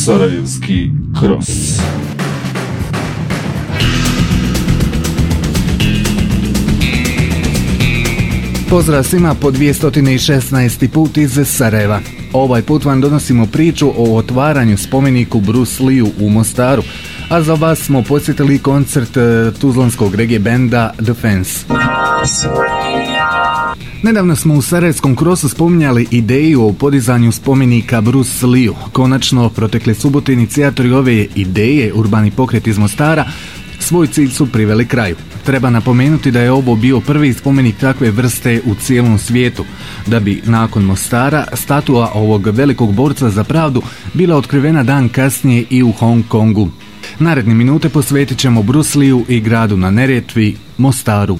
Sarajevski Cross. Pozdrav svima po 216. put iz Sarajeva. Ovaj put vam donosimo priču o otvaranju spomeniku Bruce Leeu u Mostaru, a za vas smo posjetili koncert tuzlanskog reggae benda The Fans. Nedavno smo u Sarajevskom Crossu spominjali ideju o podizanju spomenika Bruce Leeu. Konačno, protekle subote inicijatori ove ideje, Urbani pokret iz Mostara, svoj cilj su priveli kraju. Treba napomenuti da je ovo bio prvi spomenik takve vrste u cijelom svijetu, da bi nakon Mostara statua ovog velikog borca za pravdu bila otkrivena dan kasnije i u Hong Kongu. Naredne minute posvetit ćemo Bruce Leeu i gradu na Neretvi, Mostaru.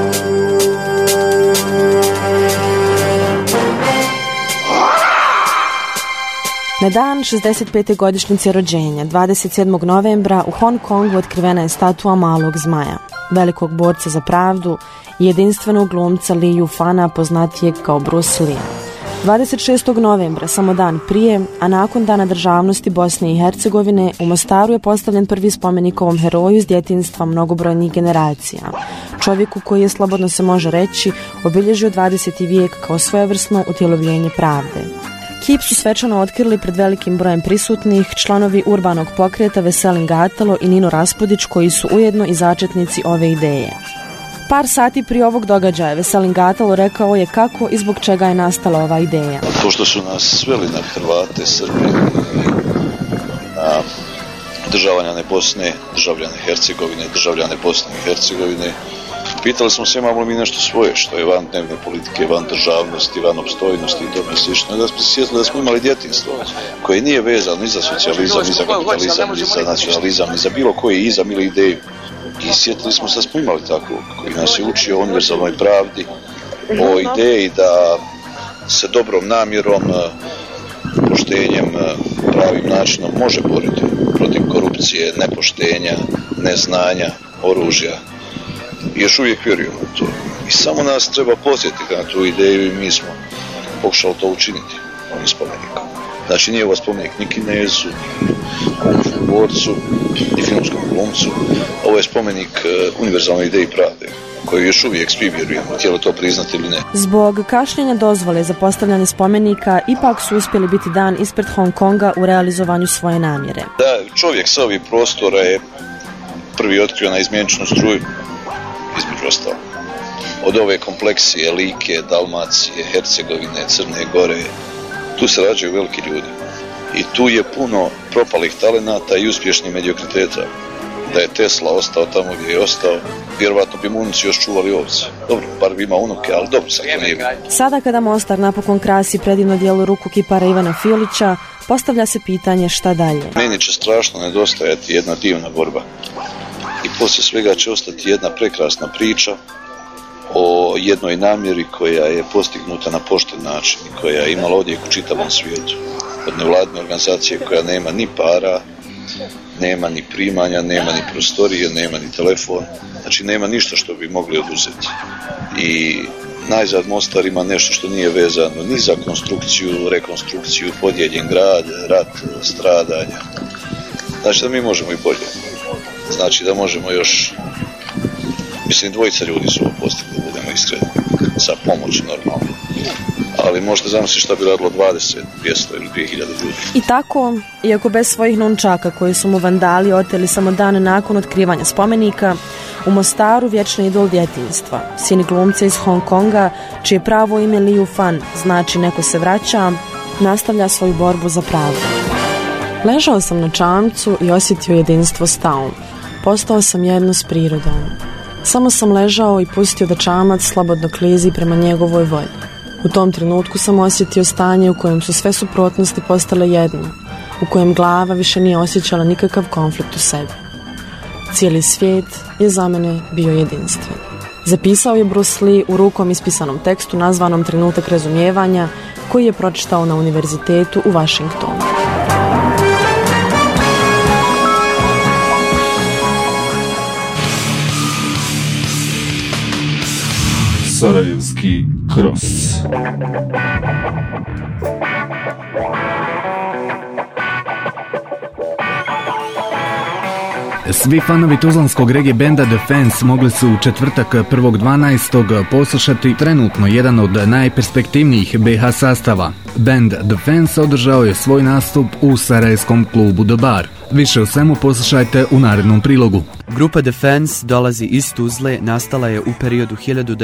Na dan 65. godišnjice rođenja, 27. novembra, u Hong Kongu otkrivena je statua malog zmaja, velikog borca za pravdu i jedinstvenog glumca Liu Fana, poznatijeg kao Bruce Lee. 26. novembra, samo dan prije, a nakon Dana državnosti Bosne i Hercegovine, u Mostaru je postavljen prvi spomenik ovom heroju iz djetinjstva mnogobrojnih generacija. Čovjeku koji je, slobodno se može reći, obilježio 20. vijek kao svojevrsno utjelovljenje pravde. Kip su svečano otkrili pred velikim brojem prisutnih članovi urbanog pokreta Veselin Gatalo i Nino Raspudić, koji su ujedno i začetnici ove ideje. Par sati prije ovog događaja Veselin Gatalo rekao je kako i zbog čega je nastala ova ideja. To što su nas sveli na Hrvate, Srbe, na državljane Bosne, državljane Hercegovine, državljane Bosne i Hercegovine, pitali smo se imamo li mi nešto svoje što je van dnevne politike, van državnosti, van opstojnosti i tome slično. Da smo se sjetili da smo imali djetinjstvo koje nije vezano ni za socijalizam, ni za kapitalizam, ni za nacionalizam, ni za bilo koji izam ili ideju. I sjetili smo se da smo imali tako, koji nas je učio o univerzalnoj pravdi, o ideji da se dobrom namjerom, poštenjem, pravim načinom može boriti protiv korupcije, nepoštenja, neznanja, oružja. I još uvijek vjerujemo u to. I samo nas treba podsjetiti na tu ideju i mi smo pokušali to učiniti ovim spomenikom. Znači nije ovo spomenik ni Kinezu, ni kung fu borcu, ni filmskom glumcu. Ovo je spomenik univerzalnoj ideji pravde, koju još uvijek svi vjerujemo, htjeli to priznati ili ne. Zbog kašnjenja dozvole za postavljanje spomenika, ipak su uspjeli biti dan ispred Hong Konga u realizovanju svoje namjere. Da, čovjek sa ovih prostora je prvi otkrio na izmjeničnu struju, između ostalo. Od ove kompleksije, Like, Dalmacije, Hercegovine, Crne Gore, tu se rađaju veliki ljudi. I tu je puno propalih talenata i uspješnih mediokriteta. Da je Tesla ostao tamo gdje je ostao, vjerovatno bi mu unuci još čuvali ovce. Dobro, bar bi imao unuke, ali dobro, sad to nije. Sada kada Mostar napokon krasi predivno djelo ruku kipara Ivana Fiolića, postavlja se pitanje šta dalje. Meni će strašno nedostajati jedna divna borba. I poslije svega će ostati jedna prekrasna priča o jednoj namjeri koja je postignuta na pošten način i koja je imala odjek u čitavom svijetu. Od nevladine organizacije koja nema ni para, nema ni primanja, nema ni prostorije, nema ni telefon, znači nema ništa što bi mogli oduzeti. I najzad Mostar ima nešto što nije vezano ni za konstrukciju, rekonstrukciju, podijeljen grad, rat, stradanja. Znači da mi možemo i bolje. Znači da možemo još, mislim, dvojica ljudi su ovo postigli, da budemo iskreni, sa pomoći normalno. Ali možda zamisli šta bi radilo 20, 200 ili 2000 ljudi. I tako, iako bez svojih nunčaka koji su mu vandali oteli samo dan nakon otkrivanja spomenika, u Mostaru vječni idol djetinjstva, sin glumca iz Hong Konga, čije pravo ime Liu Fan znači neko se vraća, nastavlja svoju borbu za pravdu. Ležao sam na čamcu i osjetio jedinstvo s taom. Postao sam jedno s prirodom. Samo sam ležao i pustio da čamac slobodno klizi prema njegovoj volji. U tom trenutku sam osjetio stanje u kojem su sve suprotnosti postale jedno, u kojem glava više nije osjećala nikakav konflikt u sebi. Cijeli svijet je za mene bio jedinstven. Zapisao je Bruce Lee u rukom ispisanom tekstu nazvanom Trenutak razumijevanja, koji je pročitao na univerzitetu u Washingtonu. Sarajevski Cross. Svi fanovi tuzlanskog reggae benda Defense mogli su u četvrtak 1.12. poslušati trenutno jedan od najperspektivnijih BH sastava. Band Defense održao je svoj nastup u sarajevskom klubu The Bar. Više o svemu poslušajte u narednom prilogu. Grupa Defense dolazi iz Tuzle, nastala je u periodu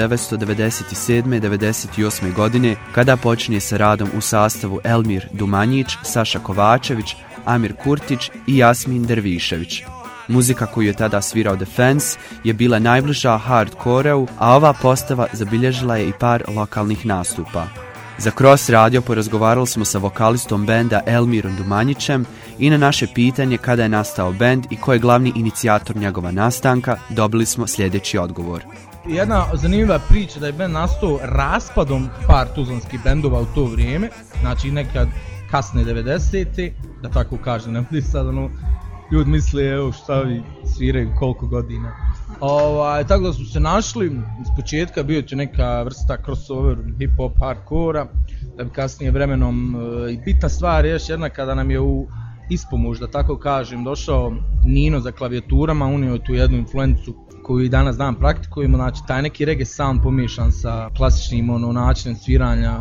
1997-98. godine, kada počinje sa radom u sastavu Elmir Dumanjić, Saša Kovačević, Amir Kurtić i Jasmin Dervišević. Muzika koju je tada svirao Defense je bila najbliža hardcoreu, a ova postava zabilježila je i par lokalnih nastupa. Za Cross Radio porazgovarali smo sa vokalistom benda Elmirom Dumanjićem i na naše pitanje kada je nastao bend i ko je glavni inicijator njegova nastanka, dobili smo sljedeći odgovor. Jedna zanimljiva priča da je bend nastao raspadom par tuzlanskih bendova u to vrijeme, znači nekad kasne 90-te, da tako kažem, ne budi sad ljudi misle evo šta vi sviraju koliko godina. Tako da smo se našli, iz početka bio će neka vrsta crossover hip-hop hardcora, da bi kasnije vremenom, i bitna stvar je još jedna kada nam je u ispomoć, da tako kažem, došao Nino za klavijaturama, unio je tu jednu influencu koju i danas dan praktikujemo, znači taj neki reggae sound pomiješan sa klasičnim načinom sviranja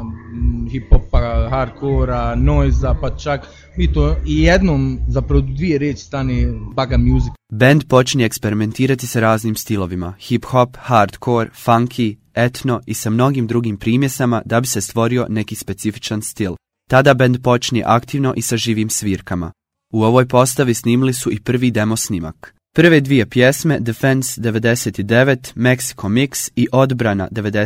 hip-hopa, hardcora, noise-a, pa čak mi to i jednom, zapravo dvije riječi stane baga music. Band počinje eksperimentirati sa raznim stilovima, hip-hop, hardcore, funky, etno i sa mnogim drugim primjesama da bi se stvorio neki specifičan stil. Tada band počinje aktivno i sa živim svirkama. U ovoj postavi snimili su i prvi demo snimak. Prve dvije pjesme, Defense 99, Mexico Mix i Odbrana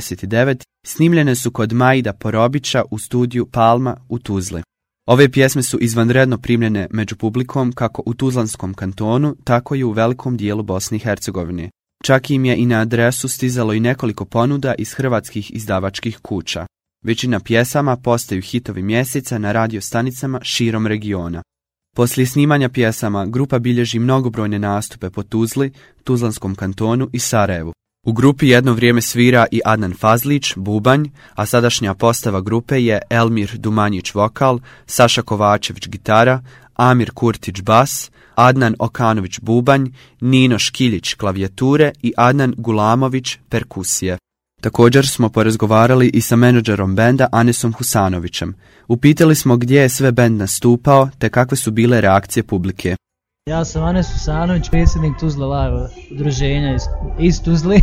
99, snimljene su kod Majida Porobića u studiju Palma u Tuzli. Ove pjesme su izvanredno primljene među publikom kako u Tuzlanskom kantonu, tako i u velikom dijelu Bosne i Hercegovine. Čak im je i na adresu stizalo i nekoliko ponuda iz hrvatskih izdavačkih kuća. Većina pjesama postaju hitovi mjeseca na radio stanicama širom regiona. Poslije snimanja pjesama, grupa bilježi mnogobrojne nastupe po Tuzli, Tuzlanskom kantonu i Sarajevu. U grupi jedno vrijeme svira i Adnan Fazlić, bubanj, a sadašnja postava grupe je Elmir Dumanjić vokal, Saša Kovačević gitara, Amir Kurtić bas, Adnan Okanović bubanj, Nino Škiljić klavijature i Adnan Gulamović perkusije. Također smo porazgovarali i sa menadžerom benda Anesom Husanovićem. Upitali smo gdje je sve bend nastupao te kakve su bile reakcije publike. Ja sam Anes Husanović, predsjednik Tuzla Live udruženja iz Tuzli.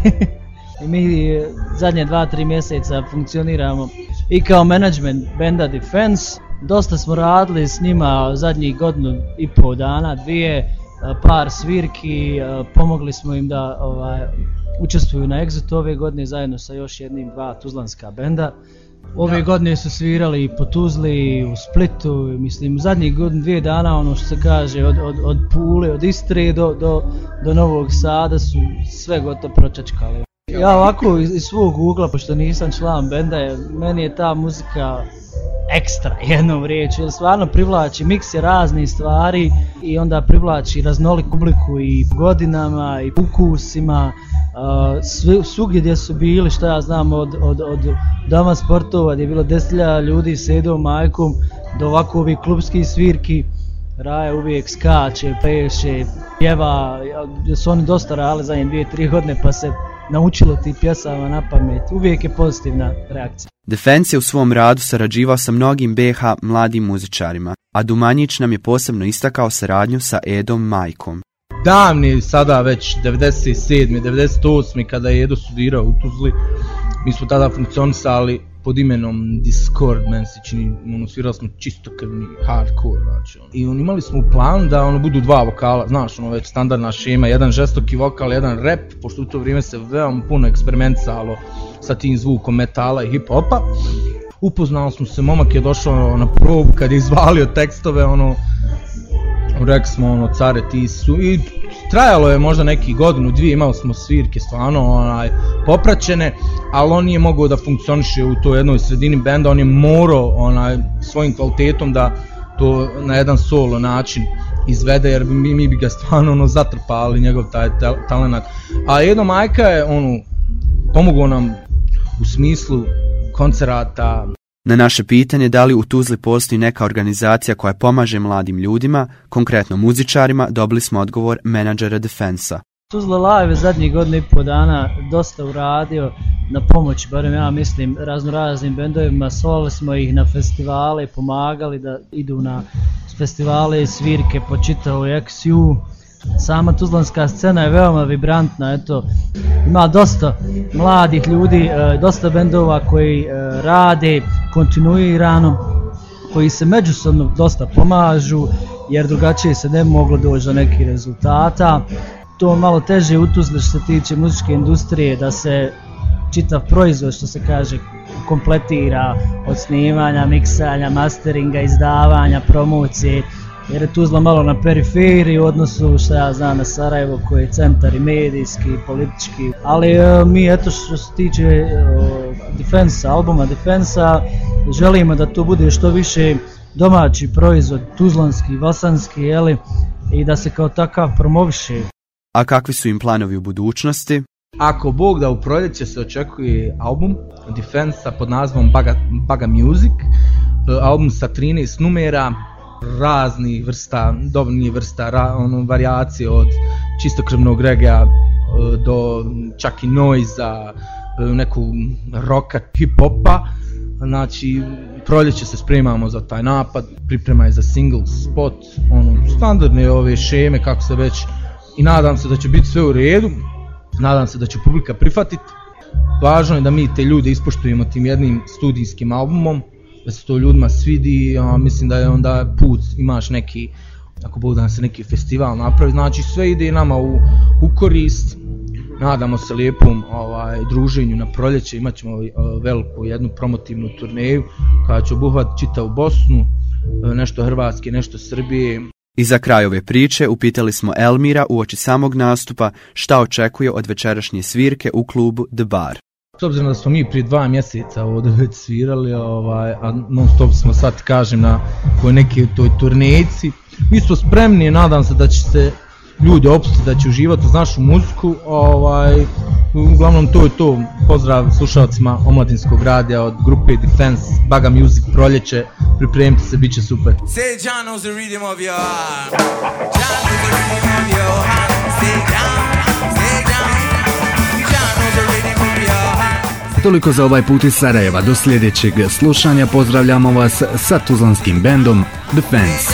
I mi zadnje 2-3 mjeseca funkcioniramo i kao menadžment benda Defense. Dosta smo radili s njima zadnjih godinu i pol dana, dvije, par svirki, pomogli smo im da učestvuju na Exitu ove godine zajedno sa još jednim 2 tuzlanska benda. Ove godine su svirali po Tuzli, u Splitu, mislim u zadnjih godinu 2 dana, ono što se kaže od Pule, od Istre do Novog Sada su sve gotovo pročačkali. Ja ovako iz svog ugla, pošto nisam član benda, meni je ta muzika ekstra jednom riječju, jer stvarno privlači miks je raznih stvari i onda privlači raznoliku publiku i godinama i ukusima, svugdje gdje su bili, šta ja znam, od doma sportova gdje je bilo 10.000 ljudi s jedom majkom do ovako ovih klubskih svirki. Raja uvijek skače, peše, pjeva, gdje su oni dosta radili zadnje 2-3 godine pa se naučilo ti pjesama na pamet. Uvijek je pozitivna reakcija. Defense je u svom radu sarađivao sa mnogim BH mladim muzičarima, a Dumanjić nam je posebno istakao saradnju sa Edom Majkom. Davni, sada već 97. 98. kada je Edo studirao u Tuzli, mi smo tada funkcionisali pod imenom Discord, meni se čini, svirali smo čistokrvni hardcore, znači. I imali smo u planu da budu 2 vokala, znaš, već standardna šema, jedan žestoki vokal, jedan rap, pošto u to vrijeme se veoma puno eksperimentisalo sa tim zvukom metala i hip-hopa. Upoznali smo se, momak je došao na probu kad je izvalio tekstove, rekli smo care ti su, i trajalo je možda neki godinu, 2, imali smo svirke stvarno popraćene, ali on nije mogao da funkcioniše u toj jednoj sredini benda, on je morao svojim kvalitetom da to na jedan solo način izvede, jer mi bi ga stvarno zatrpali, njegov taj talent. A Edo Majka je pomogao nam u smislu koncerata. Na naše pitanje da li u Tuzli postoji neka organizacija koja pomaže mladim ljudima, konkretno muzičarima, dobili smo odgovor menadžera Defensa. Tuzla Live je zadnjih godina i pol dana dosta uradio na pomoć, barem ja mislim, raznoraznim bendovima. Slali smo ih na festivale, pomagali da idu na festivale i svirke po čitavoj XU. Sama tuzlanska scena je veoma vibrantna, eto, ima dosta mladih ljudi, dosta bendova koji rade kontinuirano, koji se međusobno dosta pomažu, jer drugačije se ne bi moglo doći do nekih rezultata. To malo teže u Tuzli što se tiče muzičke industrije, da se čitav proizvod, što se kaže, kompletira od snimanja, miksanja, masteringa, izdavanja, promocije, jer je Tuzla malo na periferiji u odnosu, što ja znam, na Sarajevo koji je centar i medijski, i politički. Ali mi, eto, što se tiče Defensa, albuma Defensa, želimo da to bude što više domaći proizvod, tuzlanski, bosanski, jeli, i da se kao takav promoviše. A kakvi su im planovi u budućnosti? Ako Bog da, u proljeće se očekuje album Defensa pod nazvom Baga Music, album sa 13 numera, raznih vrsta, dobnih vrsta, varijacije od čistokrvnog reggae do čak i noiza, nekog roka, hip-hopa. Znači, proljeće se spremamo za taj napad, priprema je za single spot, standardne ove šeme kako se već, i nadam se da će biti sve u redu, nadam se da će publika prihvatiti. Važno je da mi te ljude ispoštujemo tim jednim studijskim albumom, da se to ljudima svidi, mislim da je onda put, imaš neki, ako Bog da se neki festival napravi, znači sve ide nama u korist. Nadamo se lijepom druženju na proljeće, imat ćemo veliku jednu promotivnu turneju koja će obuhvatiti čitavu Bosnu, nešto Hrvatske, nešto Srbije. I za kraj ove priče upitali smo Elmira uoči samog nastupa šta očekuje od večerašnje svirke u klubu The Bar. S obzirom da smo mi prije 2 mjeseca ovdje već svirali, a non stop smo sad kažem na nekoj toj turnejci, mi smo spremni, nadam se da će se ljudi opustiti, da će uživati uz našu muziku. Uglavnom to je to. Pozdrav slušalcima Omladinskog radija od grupe Defense, Baga Music, proljeće, pripremite se, bit će super. Toliko za ovaj put iz Sarajeva. Do sljedećeg slušanja pozdravljamo vas sa tuzlanskim bendom Defense.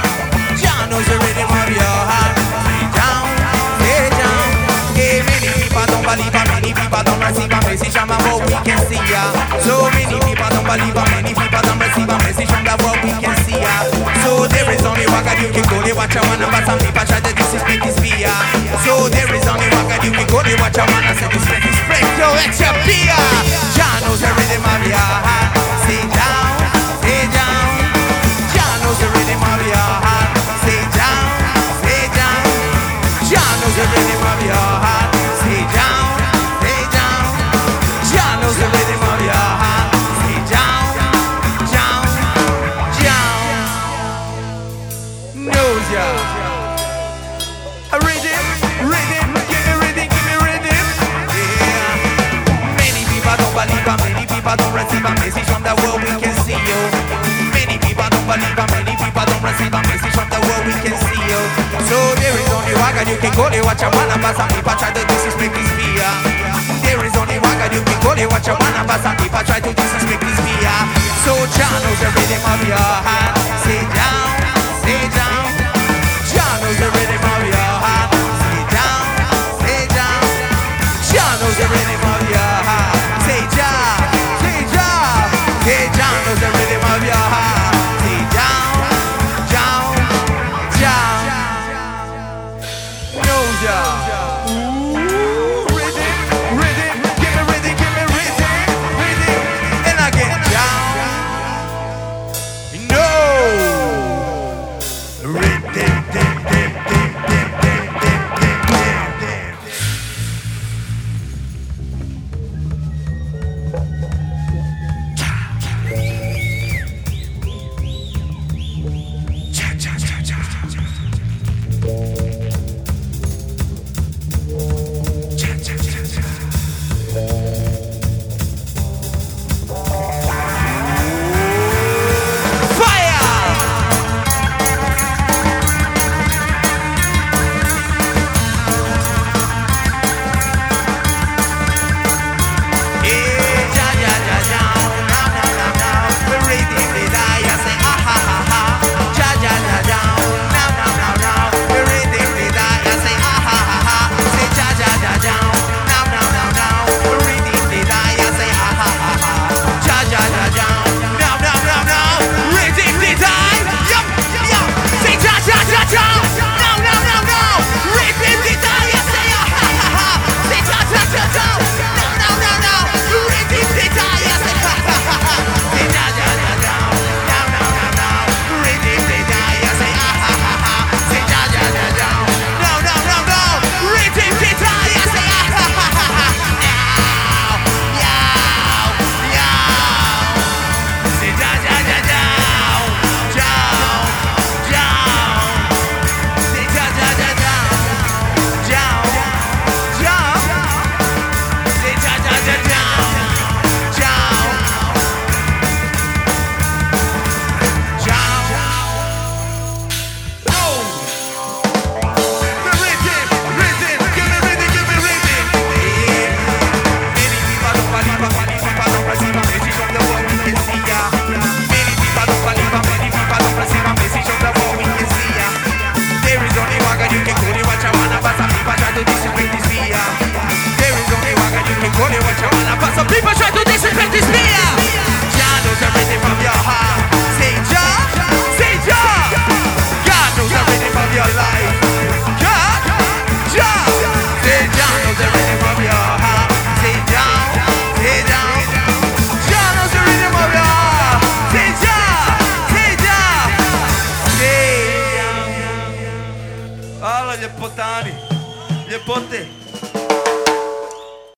You can go there, watch a wanna pass and people try to disrespect this fear. There is only one God, you can go there, watch a wanna pass and people try to disrespect this fear. So Jah knows the rhythm of your heart. Say down, say down. Jah knows the rhythm of your heart. Say down, say down. Jah knows the rhythm of your heart. Say Jah, say Jah. Say Jah knows the rhythm of your heart. Say down, down, down. Hvala ljepotani, ljepote.